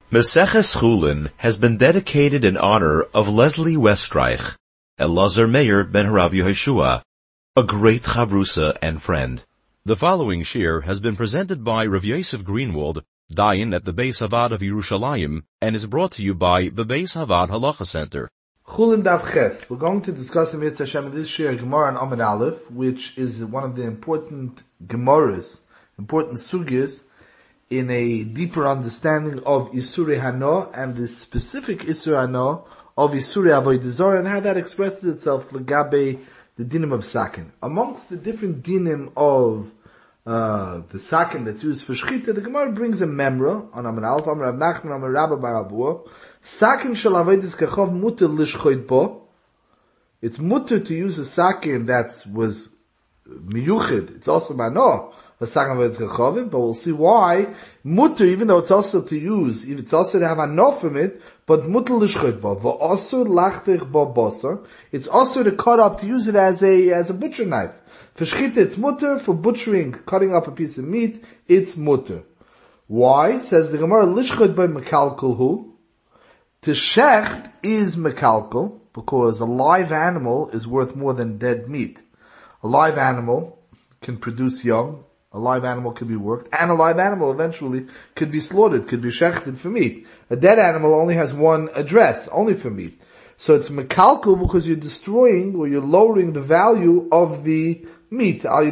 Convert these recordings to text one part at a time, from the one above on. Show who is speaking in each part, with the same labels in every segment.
Speaker 1: Meseches Chulin has been dedicated in honor of Leslie Westreich, Elazar Meir ben Harav Yehoshua, a great chavrusa and friend. The following shir has been presented by Rav Yosef Greenwald, Dayan at the Beis Havad of Yerushalayim, and is brought to you by the Beis Havad Halacha Center.
Speaker 2: Chulin Daf Ches. We're going to discuss in Mitzvah Hashem in this shir Gemara on Amud Aleph, which is one of the important Gemaras, important sugyas, in a deeper understanding of Isurei Hano and the specific Isurei Hano of Isurei Avodah Zarah and how that expresses itself legabe the dinim of sakin. Amongst the different dinim of the sakin that's used for shchita, the Gemara brings a memra on Amud Aleph, Amar Rav Nachman, Amar Rabba bar Avua, sakin shel avodas kachov muter lishchoit bo. It's muter to use a sakin that was miyuchid. It's also mano. But we'll see why mutter, even though it's also to use, it's also to have a no from it, but mutter l'shchot bo, v'osur lachtich bo bosar. It's also to cut up, to use it as a butcher knife. For shchita it's mutter, for butchering, cutting up a piece of meat, it's mutter. Why? Says the Gemara, l'shchot bo mekalkel hu. To shecht is mekalkel, because a live animal is worth more than dead meat. A live animal can produce young, a live animal could be worked, and a live animal eventually could be slaughtered, could be shechted for meat. A dead animal only has one address, only for meat. So it's mekalkel because you're destroying or you're lowering the value of the meat. A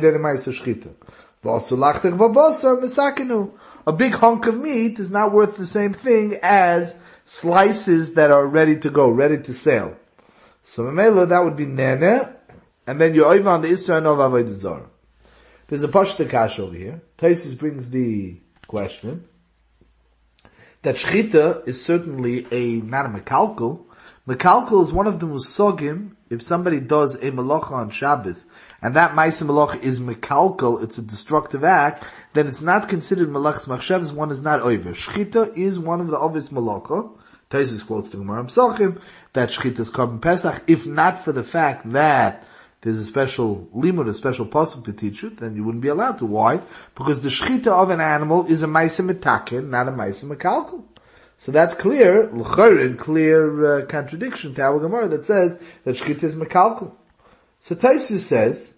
Speaker 2: big hunk of meat is not worth the same thing as slices that are ready to go, ready to sell. So memela, that would be nene, and then you're over on the Isra of Avodah Zarah. There's a pashta kash over here. Taisus brings the question that shchita is certainly not a mekalkel. Mekalkel is one of the musogim. If somebody does a malacha on Shabbos, and that ma'aseh malacha is mekalkel, it's a destructive act, then it's not considered malachas machshavos, one is not over. Shchita is one of the obvious malacha. Taisus quotes the Gemara Pesachim that shchita is korban Pesach, if not for the fact that there's a special limud, a special pasuk to teach it, then you wouldn't be allowed to. Why? Because the shchita of an animal is a ma'aseh metaken, not a ma'aseh mekalkel. So that's clear, clear contradiction to our Gemara that says that shchita is mekalkel. So Taisus says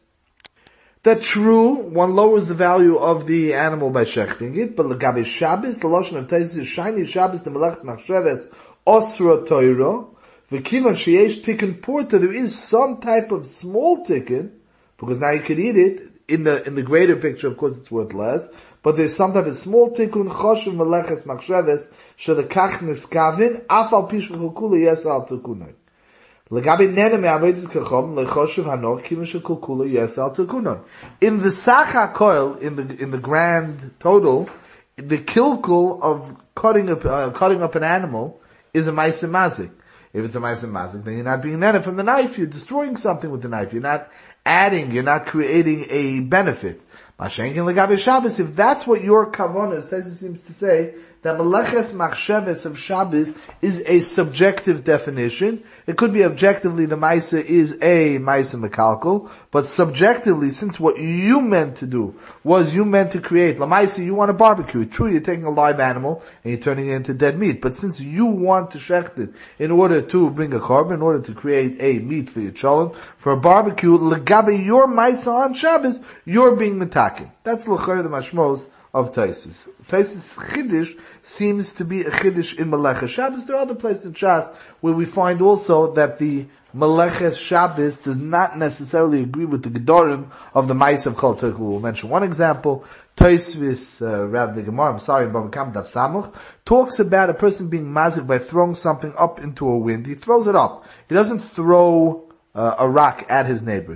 Speaker 2: that true, one lowers the value of the animal by shechting it, but legabe Shabbos, the lashon of Taisus is shiny Shabbos the melachas machshavos osra toiro. V'kivan sheyesh tikkun porta, there is some type of small tikkun, because now you could eat it, in the greater picture, of course it's worth less, but there's some type of small tikkun, choshev meleches machshavos, shedekach niskavin, afal pishul kula yes al tikkunai. Legabi nene me'avedis kachom, lechoshev hanok, kivan shekul kula yes al tikkunai. In the sach hakoil, in the grand total, the kilkul of cutting up an animal is a ma'aseh mazik. If it's a ma'aseh mazik, then you're not being netted from the knife, you're destroying something with the knife, you're not adding, you're not creating a benefit. Mashenkin legabe Shabbos, if that's what your kavanah is, Taisus seems to say, that meleches machshavos of Shabbos is a subjective definition. It could be objectively the ma'aseh is a ma'aseh mekalkel, but subjectively, since what you meant to do was you meant to create, la'ma'aseh, you want to barbecue. True, you're taking a live animal and you're turning it into dead meat, but since you want to shecht it in order to bring a carbon, in order to create a meat for your cholent, for a barbecue, legabe your ma'aseh on Shabbos, you're being metaken. That's l'chayr the mashmos of Taisus. Taisus' Chiddush seems to be a Chiddush in Meleches Shabbos. There are other places in Shas where we find also that the Meleches Shabbos does not necessarily agree with the Gedorim of the Ma'aseh of Kol Turku. We'll mention one example. Taisus, rather the Gemara, in Bava Kama Daf Samuch, talks about a person being mazik by throwing something up into a wind. He throws it up. He doesn't throw a rock at his neighbor,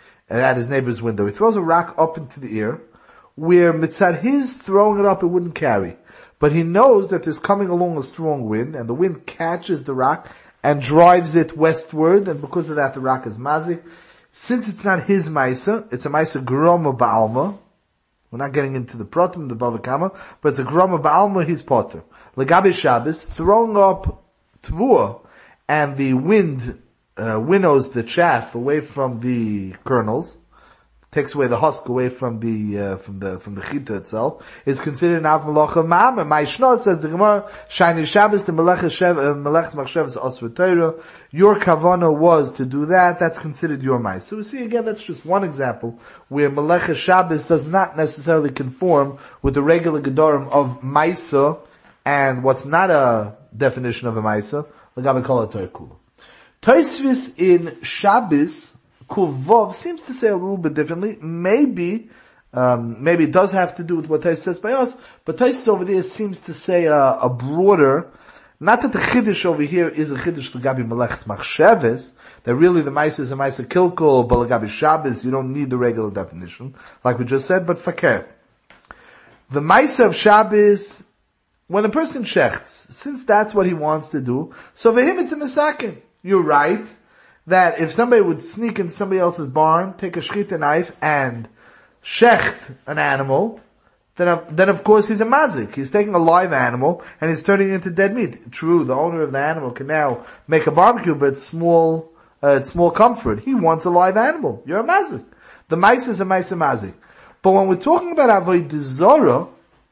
Speaker 2: at his neighbor's window. He throws a rock up into the air, where mitzad his throwing it up, it wouldn't carry. But he knows that there's coming along a strong wind, and the wind catches the rock and drives it westward, and because of that the rock is mazik. Since it's not his ma'aseh, it's a ma'aseh groma ba'alma. We're not getting into the pratim, the Bava Kama, but it's a groma ba'alma, he's potter. Legabe Shabbos, throwing up tvua, and the wind winnows the chaff away from the kernels, takes away the husk away from the chita itself, is considered an av malacha ma'amer. Ma'ishna says the Gemara, Shiny Shabbos, the melech's machshavas asur Torah. Your kavana was to do that. That's considered your ma'is. So we see again, that's just one example where melech's Shabbos does not necessarily conform with the regular gedarim of ma'isa and what's not a definition of a ma'isa, l'gabe kol Torah kula. Tosfos in Shabbos Kuvov seems to say a little bit differently. Maybe it does have to do with what Tais says by us, but Tais over there seems to say a broader, not that the Chiddush over here is a Chiddush l'gabi Melech's Machsheves, that really the Maisa is a Maisa Kilkul, but l'gabi Shabbos, you don't need the regular definition, like we just said, but Fakir. The Maisa of Shabbos, when a person shechts, since that's what he wants to do, so for him it's a Mesakin. You're right, that if somebody would sneak into somebody else's barn, take a shchita knife and shecht an animal, then of course he's a mazik. He's taking a live animal and he's turning it into dead meat. True, the owner of the animal can now make a barbecue, but it's small comfort. He wants a live animal. You're a mazik. The mice is a mice mazik. But when we're talking about avodah zarah,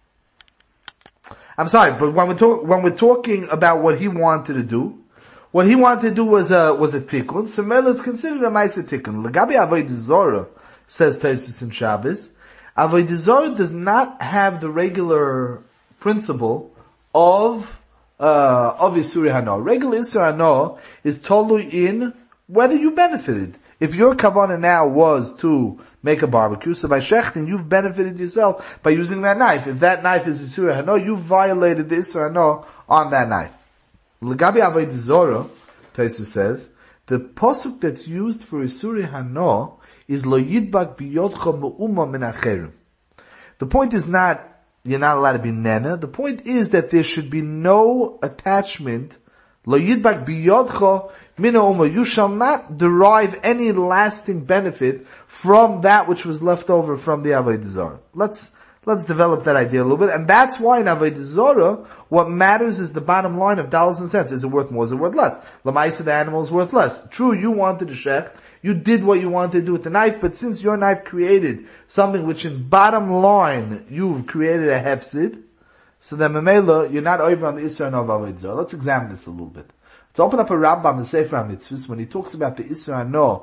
Speaker 2: I'm sorry, but when we're talking about what he wanted to do, what he wanted to do was a tikkun. So it's considered a ma'aser tikkun. L'gabi avodah zarah, says Tosfos in Shabbos, avodah zarah does not have the regular principle of Isur Hana. Regular Isur Hana is totally in whether you benefited. If your kavanah now was to make a barbecue, so by shechting, you've benefited yourself by using that knife. If that knife is Isur Hana, you violated the Isur Hana on that knife. L'gabi avodah zarah, Tosfos says, the pasuk that's used for Isur Hana is lo yidbak biyodcha me'uma min acherim. The point is not, you're not allowed to be nena. The point is that there should be no attachment, lo yidbak biyodcha min ha'uma. You shall not derive any lasting benefit from that which was left over from the avodah zarah. Let's develop that idea a little bit. And that's why in avodah zarah, what matters is the bottom line of dollars and cents. Is it worth more? Is it worth less? L'maisa, the animal is worth less. True, you wanted to shecht. You did what you wanted to do with the knife, but since your knife created something which in bottom line, you've created a hefsid, so then memela, you're not over on the Isra of avodah zarah. Let's examine this a little bit. Let's open up a Rambam, the Sefer HaMitzvos, when he talks about the Isra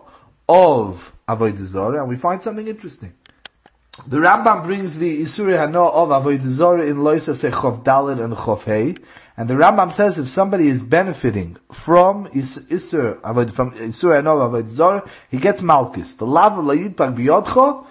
Speaker 2: of avodah zarah, and we find something interesting. The Rambam brings the Isur Hana of avodah zarah in Loisa Chov Daled and Chov Hey, and the Rambam says if somebody is benefiting from Isur Hana of avodah zarah, he gets Malchus. The lav of Layidpak Biyodcha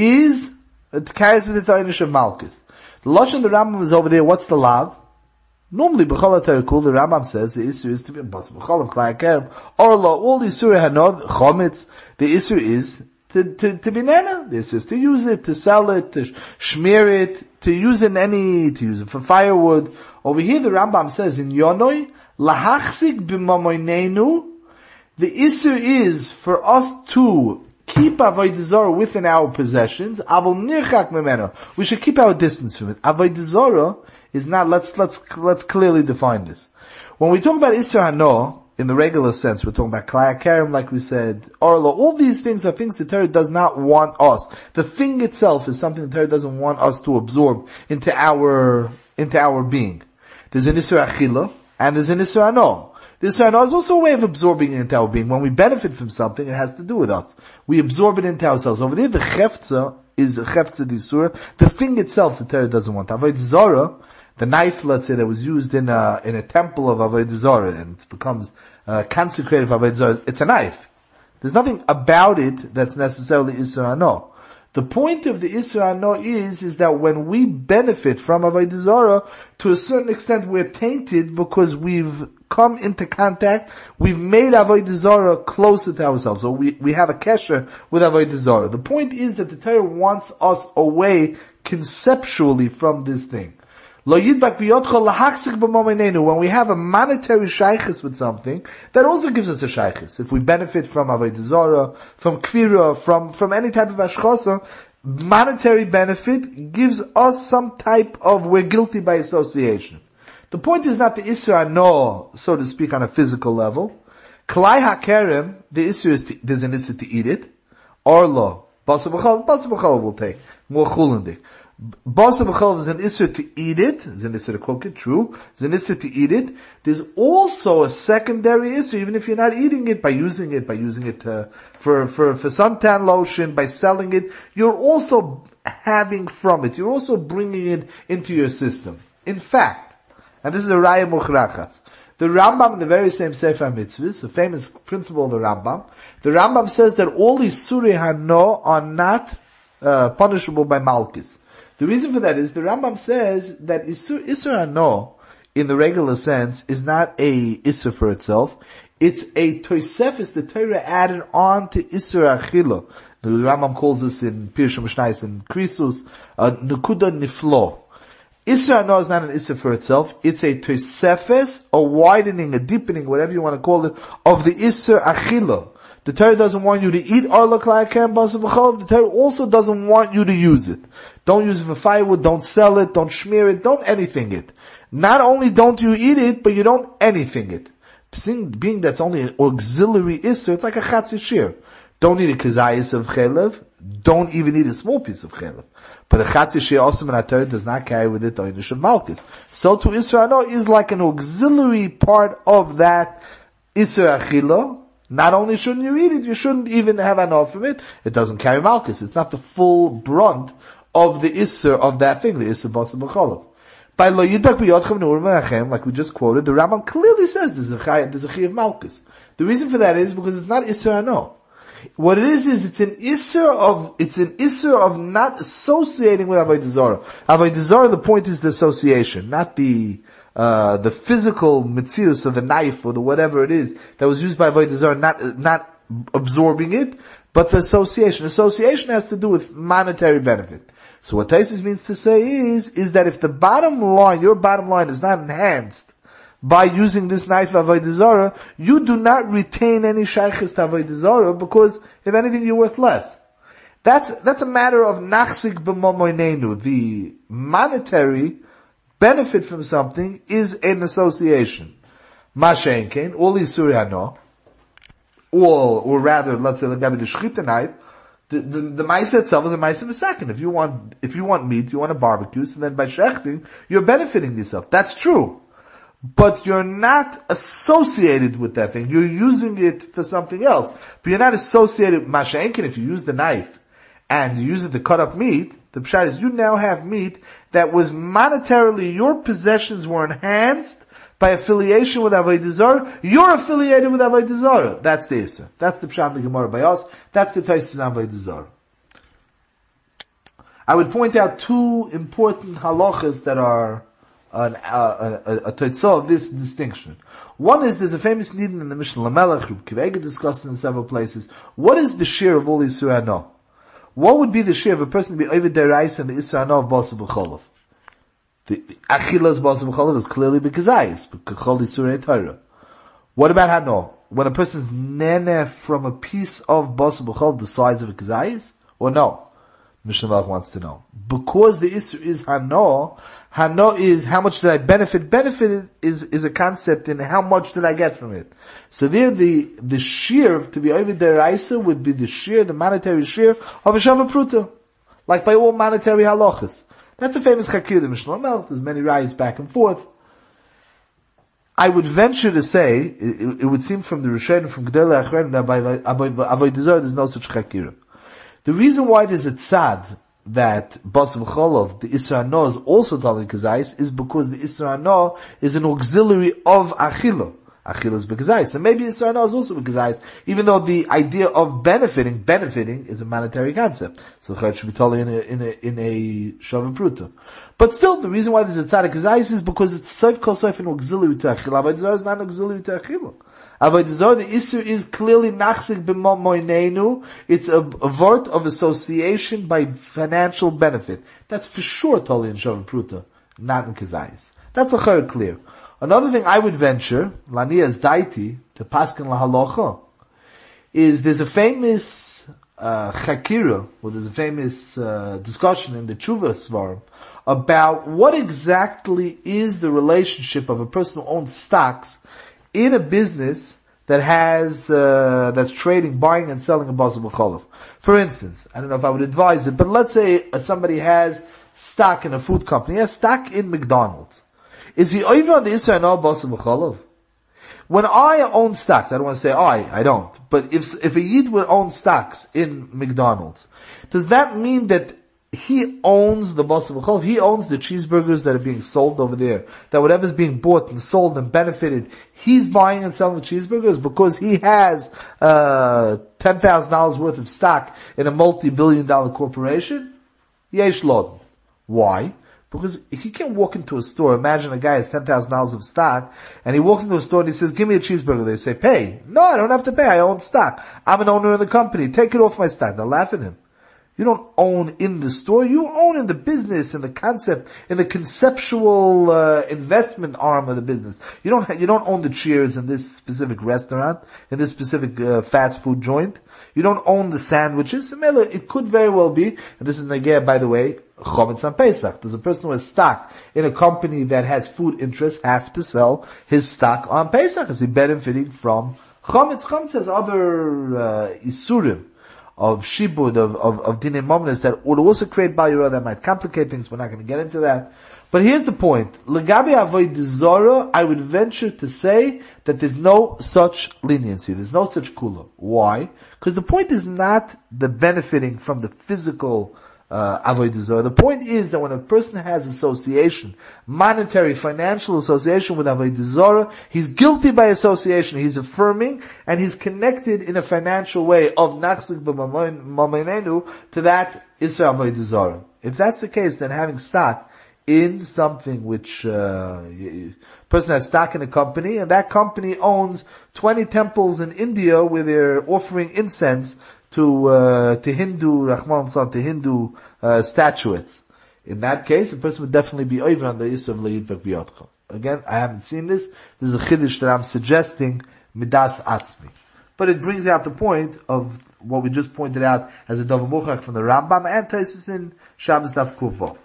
Speaker 2: it carries with its einish of Malchus. The Lashon the Rambam is over there, what's the lav? Normally, B'chol HaTorah the Rambam says the Isur is to be impossible. B'chol of Klai HaKerem, all the Isur Hana, Chometz, the Isur is to be nana. This is to use it, to sell it, to smear it, to use it for firewood. Over here the Rambam says in Yonoi, lahachzik b'mamoinenu, the issue is for us to keep avodah zarah within our possessions, avol nirchak memeno. We should keep our distance from it. Avodah zarah is not, let's clearly define this. When we talk about Isur Hana, in the regular sense, we're talking about Klai HaKerem, like we said, Orla, all these things are things the Torah does not want us. The thing itself is something the Torah doesn't want us to absorb into our being. There's an Isur Achila, and there's an Isur Hana. The Isur Hana is also a way of absorbing it into our being. When we benefit from something, it has to do with us. We absorb it into ourselves. Over there, the Chefza is a Chefza D'Isur. The thing itself the Torah doesn't want. Avodah zarah, the knife, let's say, that was used in a temple of avodah zarah, and it becomes consecrated for avodah zarah, it's a knife. There's nothing about it that's necessarily Isur Hana. The point of the Isur Hana is that when we benefit from avodah zarah, to a certain extent we're tainted because we've come into contact, we've made avodah zarah closer to ourselves, so we have a kesher with avodah zarah. The point is that the Torah wants us away conceptually from this thing. When we have a monetary shaykhis with something, that also gives us a shaykhis. If we benefit from avodah zarah, from kvira, from any type of ashchosa, monetary benefit gives us some type of, we're guilty by association. The point is not the Isur Hana, so to speak, on a physical level. Klai HaKerem, the Isur is there's an Isur to eat it. Orlo, Basar b'chalav will take. More chulendik. Basar b'chalav is an isser to eat it. Is an isser to cook it, true. Is an isser to eat it. There's also a secondary isser, even if you're not eating it, by using it for suntan lotion, by selling it, you're also having from it. You're also bringing it into your system. In fact, and this is a raya muchrachas, the Rambam in the very same Sefer Mitzvahs, a famous principle of the Rambam says that all Isurei Hano are not punishable by Malchus. The reason for that is the Rambam says that Isur Hano, in the regular sense, is not a Isur for itself. It's a Tosefes, the Torah added on to Isur Achilo. The Rambam calls this in Pirush Mishnayos and Krisus, Nukuda Niflo. Isra Hano is not an Isra for itself. It's a Tosefes, a widening, a deepening, whatever you want to call it, of the Isra Achilo. The Torah doesn't want you to eat Arla Klai Basar B'chalav. The Torah also doesn't want you to use it. Don't use it for firewood, don't sell it, don't smear it, don't anything it. Not only don't you eat it, but you don't anything it. Being that's only an auxiliary Isra, it's like a Chatzi Shir. Don't eat a kazayas of chelev. Don't even eat a small piece of chelev. But a chatzis shei osam in Torah does not carry with it the einish of malchus. So to Isra Hano is like an auxiliary part of that Isra Achila. Not only shouldn't you eat it, you shouldn't even have Hano from it. It doesn't carry malchus. It's not the full brunt of the Isra of that thing, the Isra Basar B'chalav. By lo yidak b'yodchem ne'ur me'achem, like we just quoted, the Rambam clearly says there's a chai of malchus. The reason for that is because it's not Isra Hano. What it is it's an isser of not associating with Avodah Zarah. Avodah Zarah, the point is the association, not the physical metzius of the knife or the whatever it is that was used by Avodah Zarah, not absorbing it, but the association. Association has to do with monetary benefit. So what Taisus means to say is that if the bottom line, your bottom line is not enhanced by using this knife of Avodah Zarah, you do not retain any shaykhis to Avodah Zarah because, if anything, you're worth less. That's a matter of nachzik b'momoinenu. The monetary benefit from something is an association. Mashenkein, all Isurei Hano, or rather, let's say, the shchita knife, the ma'aseh itself is a ma'aseh v'sakin. If you want meat, you want a barbecue, so then by shechting, you're benefiting yourself. That's true. But you're not associated with that thing. You're using it for something else. But you're not associated, Masha'enkin, if you use the knife and you use it to cut up meat, the pshat is you now have meat that was monetarily, your possessions were enhanced by affiliation with Avodah Zarah. You're affiliated with Avodah Zarah. That's the Issa. That's the pshat in the Gemara by us. That's the Taisus in Avodah Zarah. I would point out two important halachas that are a teitzah of this distinction. One is, there's a famous nidin in the Mishnah Lamelech, Reb Akiva Eiger discussed in several places. What is the share of all Isur Hano? What would be the share of a person to be over derais and the Isur Hano of Basar B'chalav? The Achilas Basar B'chalav is clearly because Kachol Isurei Torah. What about Hano? When a person's nene from a piece of Basar B'chalav the size of a kazayis? Or no? Mishnah Malach wants to know. Because the Isur is Hano is how much did I benefit? Benefit is a concept in how much did I get from it. So there the shear to be over deraisa would be the monetary shear of a Shava Pruta. Like by all monetary halachas. That's a famous chakir, the Mishnah Malach. There's many rayos back and forth. I would venture to say, it would seem from the Rishonim, from Gedolei Achronim, that by Avodah Zarah there's no such chakir. The reason why there's a tzad that Basar B'chalav, the Isra Hano, is also Talin Kazayis, is because the Isra Hano is an auxiliary of Achila. Achila is B'kazayis. And maybe Isra Hano is also B'kazayis, even though the idea of benefiting is a monetary concept. So the Chayt should be told in a Shava Pruta. But still, the reason why there's a tzad Kazayis is because it's Soif Kol Soif an auxiliary to Achila. Avodah Zarah is not an auxiliary to Achila. Avodah Zarah, the Isur is clearly nachzik b'momoinenu. It's a word of association by financial benefit. That's for sure totally in Shava Pruta, not in Kazayis. That's a clear. Another thing I would venture, Lanias Daiti, to Paskin Lahalocha, is there's a famous chakira, or there's a famous discussion in the Tshuva Svarim about what exactly is the relationship of a person who owns stocks in a business that has, that's trading, buying and selling a basar b'chalav. For instance, I don't know if I would advise it, but let's say somebody has stock in a food company, he has stock in McDonald's. Is he over on the Isra and all basar b'chalav? When I own stocks, I don't want to say I don't, but if a Yid would own stocks in McDonald's, does that mean that he owns the basar b'chalav? He owns the cheeseburgers that are being sold over there. That whatever's being bought and sold and benefited, he's buying and selling the cheeseburgers because he has $10,000 worth of stock in a multi-billion-dollar corporation? Yesh lod. Why? Because if you can't walk into a store, imagine a guy has $10,000 of stock, and he walks into a store and he says, give me a cheeseburger. They say, pay. No, I don't have to pay. I own stock. I'm an owner of the company. Take it off my stock. They'll laugh at him. You don't own in the store. You own in the business, in the concept, in the conceptual investment arm of the business. You don't own the chairs in this specific restaurant, in this specific fast food joint. You don't own the sandwiches. It could very well be, and this is Nagea, by the way, Chometz on Pesach. There's a person who has stock in a company that has food interests have to sell his stock on Pesach as he benefiting from Chometz. Chometz has other Isurim of Shibud, of Dinei Momnes that would also create Bayura that might complicate things. We're not going to get into that. But here's the point. Legabi Avodah Zarah, I would venture to say that there's no such leniency. There's no such kula. Why? Because the point is not the benefiting from the physical Avodah Zarah. The point is that when a person has association, monetary, financial association with Avodah Zarah, he's guilty by association. He's affirming and he's connected in a financial way of Nachzik b'Mamonenu to that Isra Avodah Zarah. If that's the case, then having stock in something which person has stock in a company, and that company owns 20 temples in India where they're offering incense to Hindu, Rahman San, to Hindu statuettes. In that case, a person would definitely be over on the Yisra of Le'yidbek B'yotcha. Again, I haven't seen this. This is a chiddush that I'm suggesting, Midas Atzmi. But it brings out the point of what we just pointed out as a Davar Muchach from the Rambam and Taisus in Shabbos Daf Kuf Vav.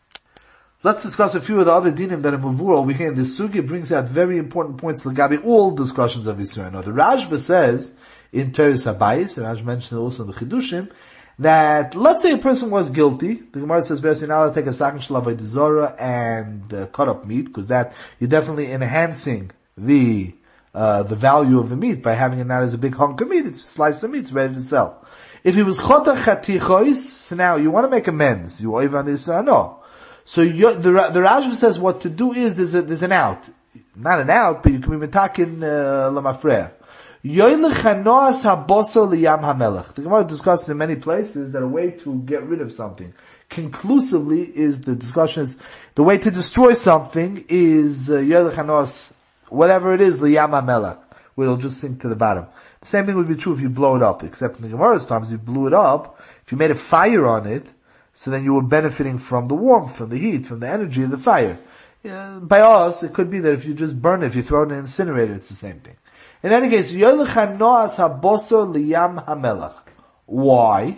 Speaker 2: Let's discuss a few of the other dinim that are mavur over here in this sugi. Brings out very important points Legabi all discussions of Yisrael. Now the Rashba says in Teres Habayis, and Rashba mentioned also in the Chidushim, that let's say a person was guilty. The Gemara says, "Be'asin Allah take a sakin shel avodah zarah and cut up meat," because that you're definitely enhancing the value of the meat by having it not as a big hunk of meat. It's a slice of meat, it's ready to sell. If it was chotah chatichois, so now you want to make amends. You oiv on this, no. So the Rashba says what to do is there's an out, not an out, but you can be metakin lamafreya. Yoylechanoas haboso liyam hamelech. The Gemara discusses in many places that a way to get rid of something conclusively is the way to destroy something is yoylechanoas, whatever it is, liyam hamelech, where it'll just sink to the bottom. The same thing would be true if you blow it up, except in the Gemara's times, if you blew it up, if you made a fire on it, so then you were benefiting from the warmth, from the heat, from the energy of the fire. By us, it could be that if you just burn it, if you throw it in an incinerator, it's the same thing. In any case, Yoylechanoas haboso liyam hamelach. Why?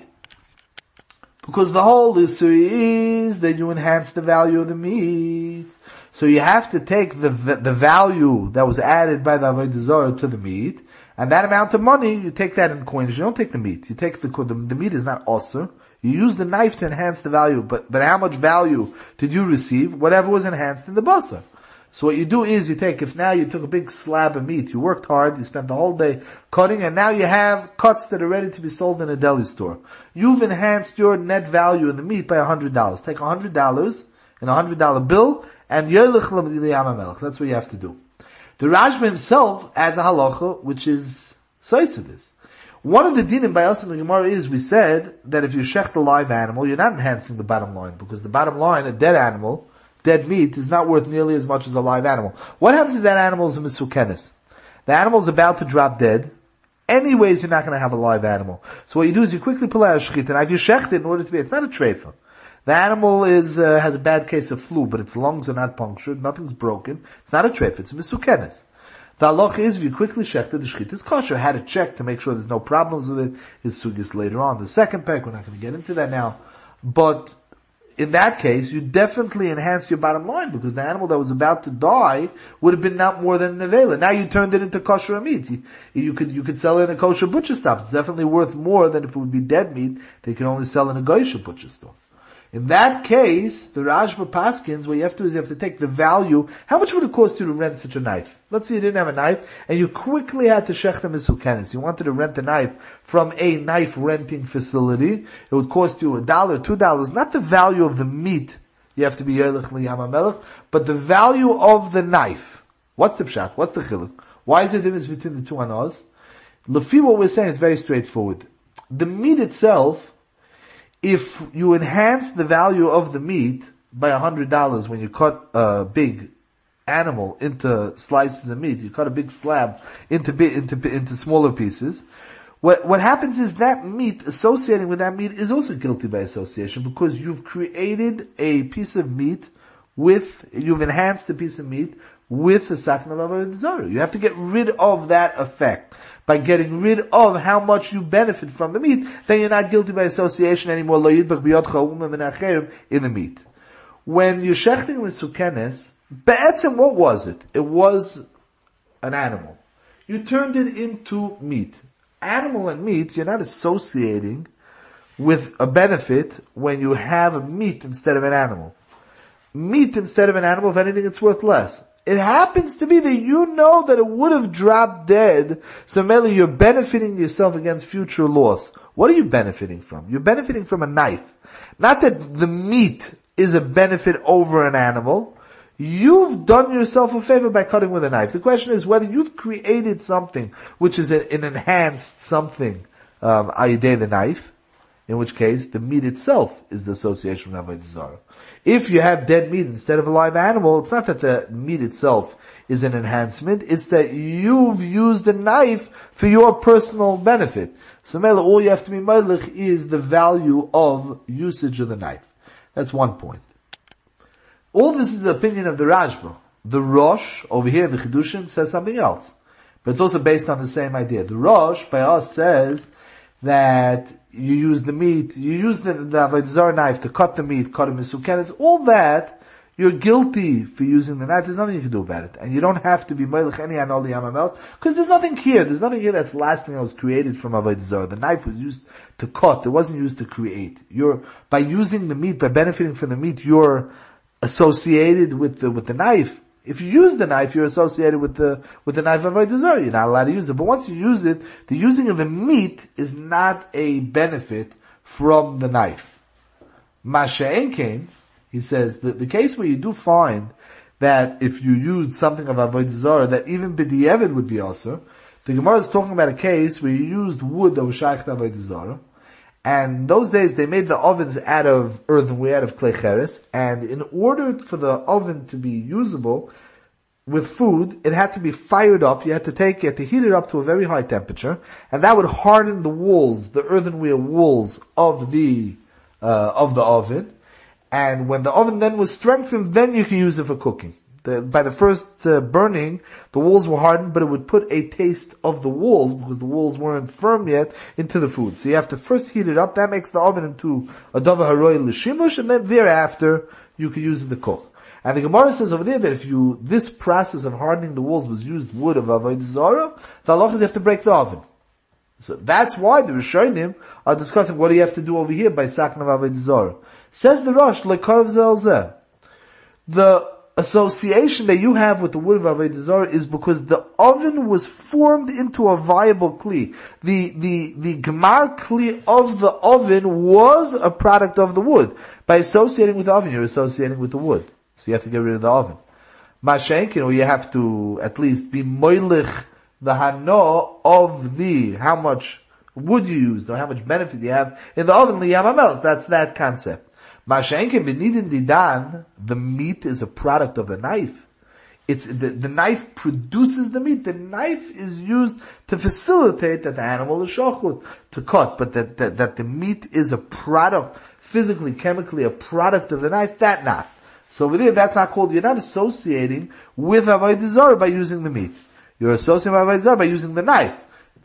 Speaker 2: Because the whole issue is that you enhance the value of the meat. So you have to take the value that was added by the Avodah Zarah to the meat, and that amount of money, you take that in coinage. You don't take the meat. You take the meat is not osur. You use the knife to enhance the value, but how much value did you receive? Whatever was enhanced in the basar. So what you do is if now you took a big slab of meat, you worked hard, you spent the whole day cutting, and now you have cuts that are ready to be sold in a deli store. You've enhanced your net value in the meat by $100. Take $100 in a $100 bill, and yoylech l'yam hamelech. That's what you have to do. The Rashba himself adds a halacha, which is soisidis. One of the dinim by us in the Gemara is, we said that if you shecht a live animal, you're not enhancing the bottom line, because the bottom line, a dead animal, dead meat, is not worth nearly as much as a live animal. What happens if that animal is a misukenis? The animal is about to drop dead. Anyways, you're not going to have a live animal. So what you do is you quickly pull out a shechita, and if you shecht it in order to be, it's not a treifa. The animal has a bad case of flu, but its lungs are not punctured, nothing's broken. It's not a treifa, it's a misukenis. The halacha is, if you quickly check the shechita is kosher. Had to check to make sure there's no problems with it. His sugis later on. The second pack, we're not going to get into that now. But in that case, you definitely enhance your bottom line because the animal that was about to die would have been not more than an nevela. Now you turned it into kosher meat. You could sell it in a kosher butcher shop. It's definitely worth more than if it would be dead meat. They can only sell in a goyish butcher store. In that case, the Rashba Paskins, what you have to do is you have to take the value. How much would it cost you to rent such a knife? Let's say you didn't have a knife, and you quickly had to shechtem misukenis. You wanted to rent a knife from a knife renting facility. It would cost you $1, $2. Not the value of the meat. You have to be yerlich liyam hamelech, but the value of the knife. What's the pshat? What's the chiluk? Why is there a difference between the two anos? Lefi, what we're saying is very straightforward. The meat itself, if you enhance the value of the meat by $100 when you cut a big animal into slices of meat, you cut a big slab into smaller pieces, what happens is that meat associating with that meat is also guilty by association because you've created a piece of meat you've enhanced the piece of meat with the sakna of avodah zarah. You have to get rid of that effect. By getting rid of how much you benefit from the meat, then you're not guilty by association anymore, lo yidbach biyodcha umem min acherim, in the meat. When you're shechting with sukenes, be'etzem, what was it? It was an animal. You turned it into meat. Animal and meat, you're not associating with a benefit when you have a meat instead of an animal. Meat instead of an animal, if anything, it's worth less. It happens to be that you know that it would have dropped dead, so merely you're benefiting yourself against future loss. What are you benefiting from? You're benefiting from a knife. Not that the meat is a benefit over an animal. You've done yourself a favor by cutting with a knife. The question is whether you've created something which is an enhanced something, i.e. the knife, in which case the meat itself is the association with avodah zarah. If you have dead meat instead of a live animal, it's not that the meat itself is an enhancement, it's that you've used the knife for your personal benefit. So all you have to be meilich is the value of usage of the knife. That's one point. All this is the opinion of the Rashba. The Rosh, over here in the Chidushim, says something else. But it's also based on the same idea. The Rosh, by us, says that you use the meat, you use the avodah zarah knife to cut the meat, cut it misukenes, all that, you're guilty for using the knife. There's nothing you can do about it. And you don't have to be meilech any anol yamamel, because there's nothing here that's lasting that was created from avodah zarah. The knife was used to cut, it wasn't used to create. By using the meat, by benefiting from the meat, you're associated with the knife. If you use the knife, you're associated with the knife of avodah zarah. You're not allowed to use it. But once you use it, the using of the meat is not a benefit from the knife. Masha'en came, he says, the case where you do find that if you used something of avodah zarah, that even b'di'evid would be also, the Gemara is talking about a case where you used wood that was shaykh to avodah zarah, and in those days they made the ovens out of earthenware, out of clay cheres, and in order for the oven to be usable with food, it had to be fired up. You had to heat it up to a very high temperature, and that would harden the walls, the earthenware walls of the oven. And when the oven then was strengthened, then you could use it for cooking. By the first burning, the walls were hardened, but it would put a taste of the walls, because the walls weren't firm yet, into the food. So you have to first heat it up. That makes the oven into a davar haroy l'shimush, and then thereafter you could use it to cook. And the Gemara says over there that this process of hardening the walls was used wood of avodah zarah, the halach is you have to break the oven. So that's why the Rishonim are discussing what do you have to do over here by sakna of avodah zarah. Says the Rosh, lekarav zelzeh. The association that you have with the wood of avodah zarah is because the oven was formed into a viable kli. The gemar kli of the oven was a product of the wood. By associating with the oven, you're associating with the wood. So you have to get rid of the oven. Mashenkin, you have to at least be moilich the hano of how much wood you used or how much benefit you have in the oven liyamamel. That's that concept. Mashenkin b'nidin didan, the meat is a product of the knife. It's the knife produces the meat. The knife is used to facilitate that the animal is shachut, to cut, but that the meat is a product, physically, chemically, a product of the knife. That not. So over there, that's not called. You're not associating with avodah zarah by using the meat. You're associating with avodah zarah by using the knife.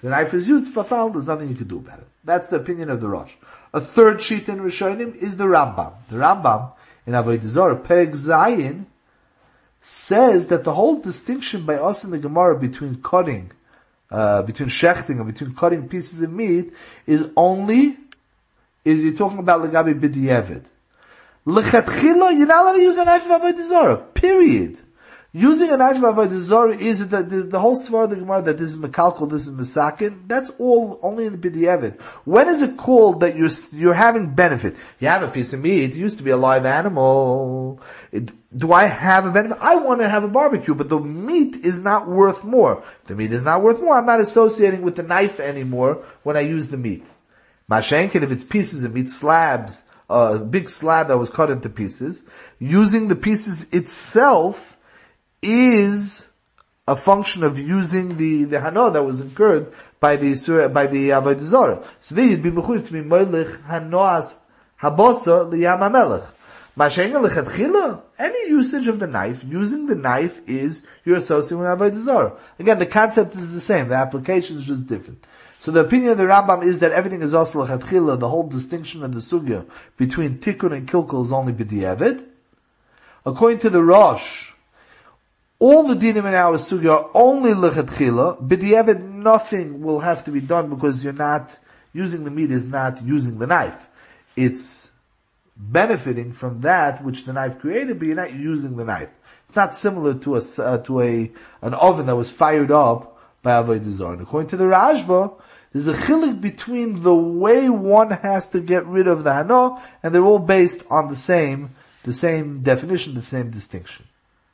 Speaker 2: If the knife is used, fafal, there's nothing you can do about it. That's the opinion of the Rosh. A third sheet in Rishonim is the Rambam. The Rambam, in Avodah Zarah, Perek Zayin, says that the whole distinction by us in the Gemara between cutting, between shechting and between cutting pieces of meat is you're talking about Legabi B'di'evid. L'chatchila, you're not allowed to use a knife of Avodah Zarah. Period. Using a knife of Avodah Zarah is the whole svar of the Gemara that this is mekalkal, this is mesakin. That's all only in the B'di'evid. When is it called that you're having benefit? You have a piece of meat. It used to be a live animal. Do I have a benefit? I want to have a barbecue, but the meat is not worth more. If the meat is not worth more, I'm not associating with the knife anymore when I use the meat. Mashenkin, if it's pieces of meat, slabs, a big slab that was cut into pieces, using the pieces itself is a function of using the hano that was incurred by the Avodah Zarah. So there you'd be mechuyev to be moilech hanoas habosa liyam hamelech. Mashenkin lechatchila, any usage of the knife, using the knife is you're associating with Avodah Zarah. Again, the concept is the same, the application is just different. So the opinion of the Rambam is that everything is also lechatchila, the whole distinction of the sugya between tikkun and kilkul is only b'di'evid. According to the Rosh, all the dinim in our sugya are only lechatchila. B'di'evid, nothing will have to be done because you're not using the meat is not using the knife. It's benefiting from that which the knife created, but you're not using the knife. It's not similar to an oven that was fired up by Avodah Zarah. And according to the Rashba, there's a chilik between the way one has to get rid of the hano, and they're all based on the same definition, the same distinction.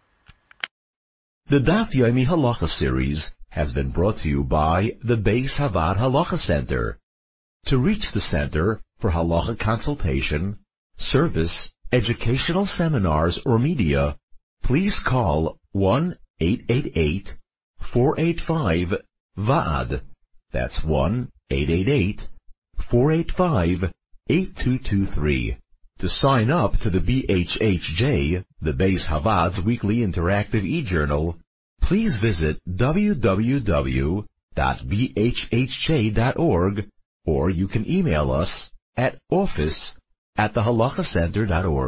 Speaker 1: The Daf Yomi Halacha series has been brought to you by the Beis Havad Halacha Center. To reach the center for halacha consultation, service, educational seminars, or media, please call 1-888-485-VAAD. That's 1-888-485-8223. To sign up to the BHHJ, the Beis Havad's weekly interactive e-journal, please visit www.bhhj.org, or you can email us at office@thehalachacenter.org.